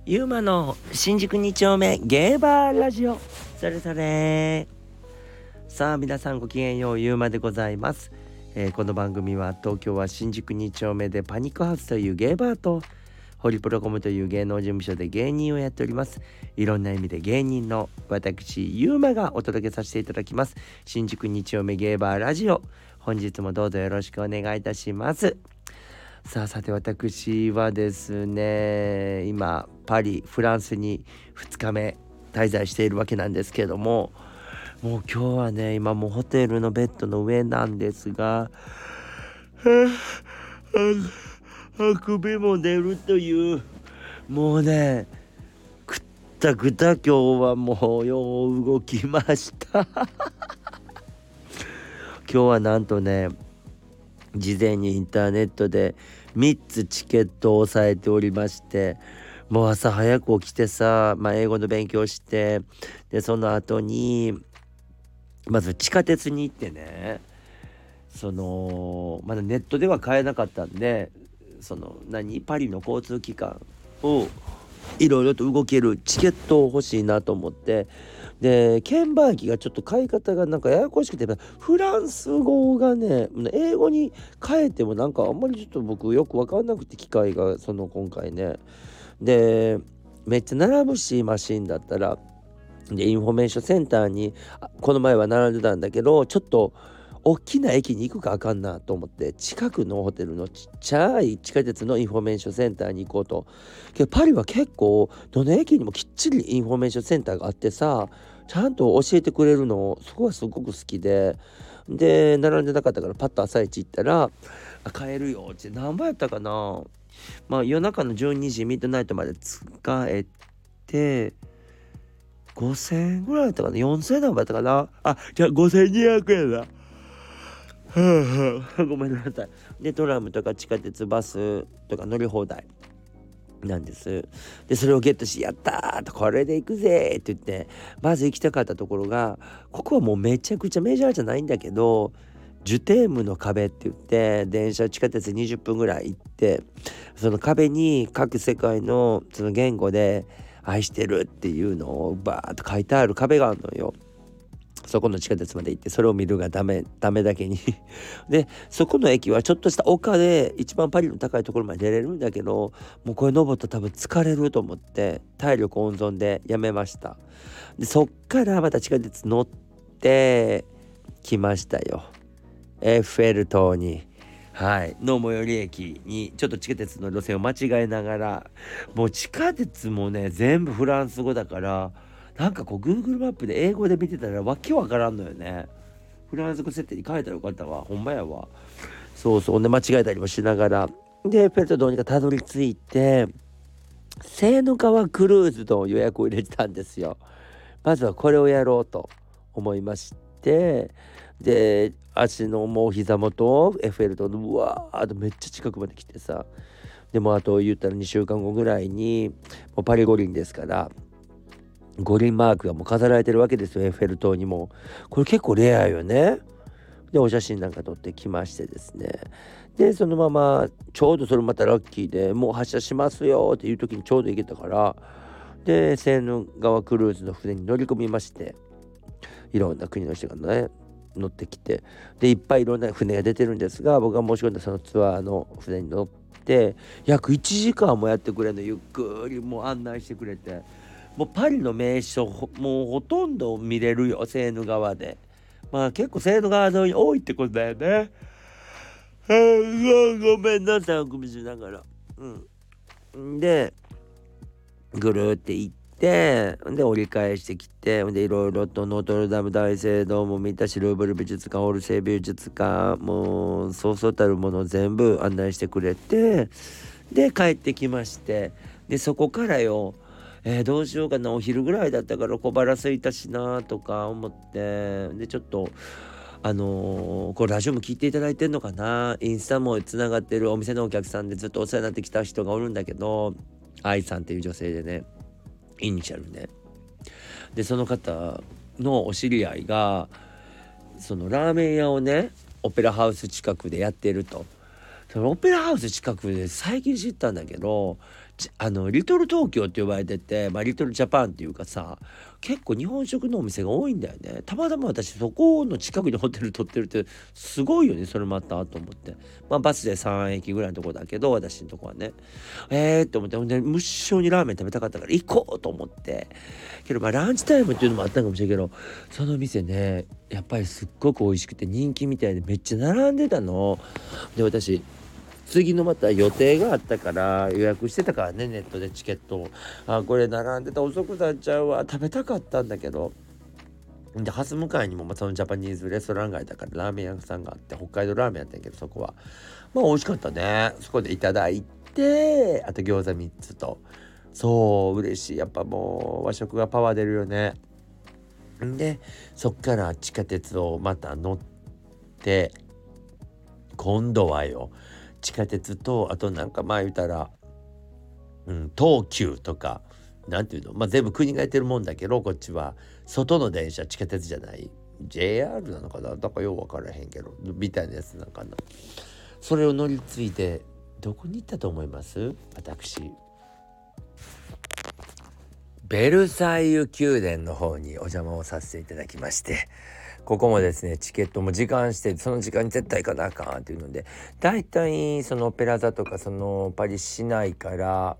ゆうまの新宿2丁目ゲーバーラジオ。それそれ。さあ皆さんごきげんよう、ゆうまでございます。この番組は東京は新宿2丁目でパニックハウスというゲーバーとホリプロコムという芸能事務所で芸人をやっております。いろんな意味で芸人の私ゆうまがお届けさせていただきます新宿2丁目ゲーバーラジオ。本日もどうぞよろしくお願いいたします。さて私はですね、今パリフランスに2日目滞在しているわけなんですけれども、もう今日はね、今もうホテルのベッドの上なんですが、あくびも出るという、もうねくったくた、今日はもうよう動きました今日はなんとね、事前にインターネットで3つチケットを押さえておりまして、もう朝早く起きてさ、英語の勉強して、でその後にまず地下鉄に行ってね、まだネットでは買えなかったんで、パリの交通機関をいろいろと動けるチケットを欲しいなと思って、で券売機がちょっと買い方がなんかややこしくて、フランス語がね英語に変えてもなんかあんまりちょっと僕よく分かんなくて、機械が今回ね、でめっちゃ並ぶし、マシンだったら、でインフォメーションセンターにこの前は並んでたんだけど、ちょっと大きな駅に行くかあかんなと思って、近くのホテルのちっちゃい地下鉄のインフォメーションセンターに行こうと。けどパリは結構どの駅にもきっちりインフォメーションセンターがあってさ、ちゃんと教えてくれるの、そこはすごく好きで、並んでなかったからパッと朝一行ったら、買えるよって何倍やったかな、夜中の12時ミッドナイトまで使えて5000円ぐらいだったかな、4000円何倍やったかな、じゃあ5200円だごめんなさい。でトラムとか地下鉄バスとか乗り放題なんです。でそれをゲットし、やったーと、これで行くぜって言って、まず行きたかったところが、ここはもうめちゃくちゃメジャーじゃないんだけど、ジュテームの壁って言って、電車地下鉄20分ぐらい行って、その壁に各世界のその言語で愛してるっていうのをバーッと書いてある壁があるのよ。そこの地下鉄まで行って、それを見るがダメだけにでそこの駅はちょっとした丘で一番パリの高いところまで出れるんだけど、もうこれ登ったら多分疲れると思って体力温存でやめました。でそっからまた地下鉄乗ってきましたよ、エッフェル塔に。の最寄り駅にちょっと地下鉄の路線を間違えながら、もう地下鉄もね全部フランス語だから、なんかこう Google マップで英語で見てたらわけわからんのよね。フランス語設定に変えたらよかったわ、ほんまやわ。そうで間違えたりもしながら、でエッフェル塔どうにかたどり着いて、セーヌ川クルーズの予約を入れてたんですよ。まずはこれをやろうと思いまして、で足のもう膝元をエッフェル塔のうわーっとめっちゃ近くまで来てさ、でもあと言ったら2週間後ぐらいにもうパリ五輪ですから、五輪マークがもう飾られてるわけですよ、エッフェル塔にも。これ結構レアよね。でお写真なんか撮ってきましてですね、でそのままちょうどそれまたラッキーで、もう発車しますよっていう時にちょうど行けたから、でセーヌ川クルーズの船に乗り込みまして、いろんな国の人がね乗ってきて、でいっぱいいろんな船が出てるんですが、僕が申し込んだそのツアーの船に乗って約1時間もやってくれるの、ゆっくりもう案内してくれて、もうパリの名所もうほとんど見れるよ、セーヌ川で。結構セーヌ川沿いに多いってことだよね。ごめんなさい、あくびしながら。でぐるって行って、で折り返してきて、でいろいろとノートルダム大聖堂も見たし、ルーブル美術館、オルセイ美術館、もうそうそうたるものを全部案内してくれて、で帰ってきまして、でそこからよ、どうしようかな、お昼ぐらいだったから小腹空いたしなとか思って、でちょっとこれラジオも聞いていただいてんのかな、インスタもつながってるお店のお客さんでずっとお世話になってきた人がおるんだけど、愛さんっていう女性でね、イニシャルね。でその方のお知り合いがそのラーメン屋をねオペラハウス近くでやってると。そのオペラハウス近くで最近知ったんだけど、 リトル東京って呼ばれてて、リトルジャパンっていうかさ、結構日本食のお店が多いんだよね。たまたま私そこの近くにホテル取ってるってすごいよね。それまたと思って、バスで3駅ぐらいのとこだけど、私のとこはねって思って、ほんで無性にラーメン食べたかったから行こうと思って、けどランチタイムっていうのもあったかもしれんけど、その店ねやっぱりすっごく美味しくて人気みたいでめっちゃ並んでたので、私次のまた予定があったから予約してたからね、ネットでチケットを。これ並んでた、遅くなっちゃうわ。食べたかったんだけど、でハス向かいにもそのジャパニーズレストラン街だからラーメン屋さんがあって、北海道ラーメンやったんやけど、そこは美味しかったね。そこでいただいて、あと餃子3つと、そう嬉しい。やっぱもう和食がパワー出るよね。でそっから地下鉄をまた乗って、今度はよ、地下鉄と、あとなんか言うたら、東急とかなんていうの、全部国がやってるもんだけど、こっちは外の電車、地下鉄じゃない JR なのかな、だからよう分からへんけどみたいなやつなんかな。それを乗り継いでどこに行ったと思います？私ベルサイユ宮殿の方にお邪魔をさせていただきまして、ここもですねチケットも時間指定、その時間に絶対行かなあかんっていうので、だいたいそのオペラ座とかそのパリ市内から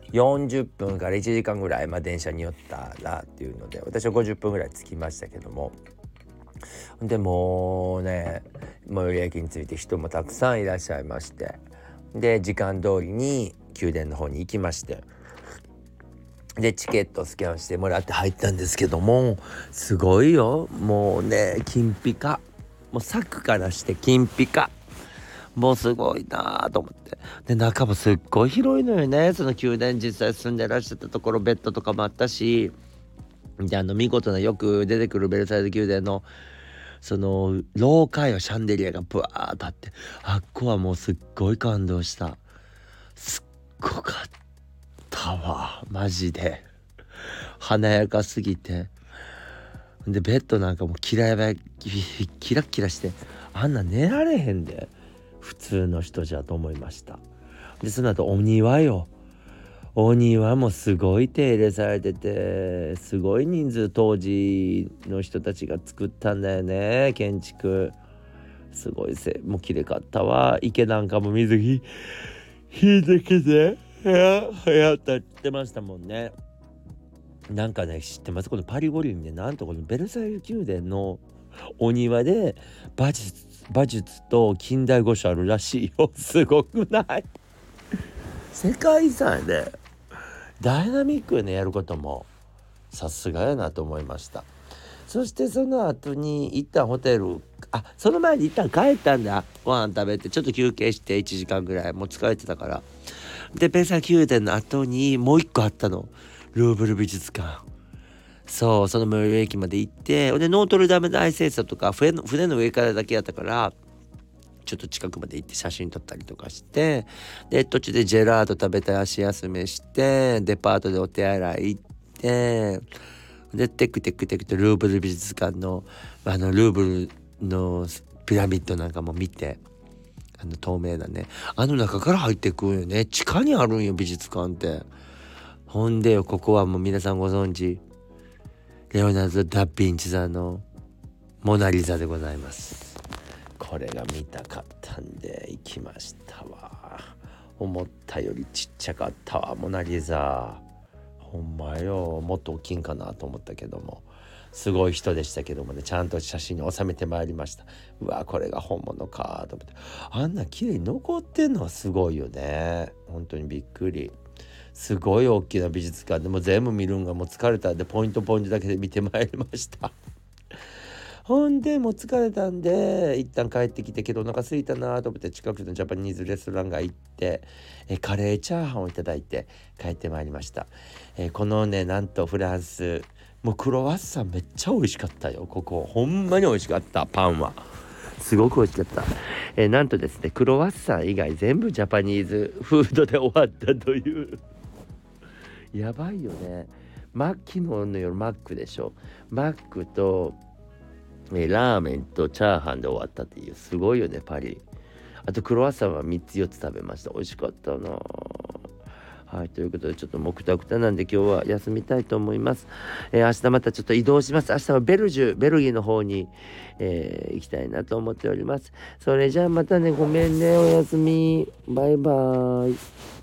40分から1時間ぐらい、電車に寄ったらっていうので、私は50分ぐらい着きましたけども、でもうね、最寄り駅に着いて人もたくさんいらっしゃいまして、で時間通りに宮殿の方に行きまして、でチケットスキャンしてもらって入ったんですけども、すごいよ。もうね金ピカ、もう柵からして金ピカ、もうすごいなと思って、で中もすっごい広いのよね。その宮殿実際住んでらっしゃったところ、ベッドとかもあったし、で見事なよく出てくるベルサイユ宮殿のその廊下よ、シャンデリアがブワーッとあって、あっこはもうすっごい感動した。すっごかったわマジで、華やかすぎて。でベッドなんかもキラッキラして、あんな寝られへんで普通の人じゃと思いました。でその後お庭よ、お庭もすごい手入れされてて、すごい人数当時の人たちが作ったんだよね、建築。すごいもう綺麗かったわ。池なんかも水引いてきてやったってましたもんね。なんかね知ってます？このパリ五輪でなんとこのベルサイユ宮殿のお庭で馬術と近代五種あるらしいよ。すごくない？世界遺産でダイナミックね、やることもさすがやなと思いました。そしてその後に一旦ホテル、その前に一旦帰ったんだ。ご飯食べてちょっと休憩して1時間ぐらい、もう疲れてたから。でベルサイユ宮殿の後にもう一個あったの、ルーブル美術館。そう、その最寄り駅まで行って、でノートルダム大聖堂とか船の上からだけやったから、ちょっと近くまで行って写真撮ったりとかして、で途中でジェラート食べて足休めして、デパートでお手洗い行って、でテクテクとルーブル美術館のルーブルのピラミッドなんかも見て、透明なね、中から入ってくるよね。地下にあるんよ美術館って。ほんでよ、ここはもう皆さんご存知、レオナルド・ダ・ヴィンチさんのモナリザでございます。これが見たかったんで行きましたわ。思ったよりちっちゃかったわ、モナリザ。ほんまよ、もっと大きいんかなと思ったけども、すごい人でしたけどもね、ちゃんと写真に収めてまいりました。うわ、これが本物かと思って、あんな綺麗に残ってんのはすごいよね。本当にびっくり。すごい大きな美術館でも全部見るんがもう疲れたんで、ポイントだけで見てまいりましたほんでもう疲れたんで一旦帰ってきて、けどお腹空いたなと思って近くのジャパニーズレストランが行って、カレーチャーハンをいただいて帰ってまいりました。このね、なんとフランス、もうクロワッサンめっちゃ美味しかったよ。ここほんまに美味しかった。パンはすごく美味しかった。なんとですね、クロワッサン以外全部ジャパニーズフードで終わったというやばいよね。昨日の夜マックでしょ。マックとラーメンとチャーハンで終わったっていう、すごいよねパリ。あとクロワッサンは3つ4つ食べました。美味しかったな。 はい、ということでちょっともうくたくたなんで今日は休みたいと思います。明日またちょっと移動します。明日はベルギーの方に、行きたいなと思っております。それじゃあまたね、ごめんね、おやすみ。バイバーイ。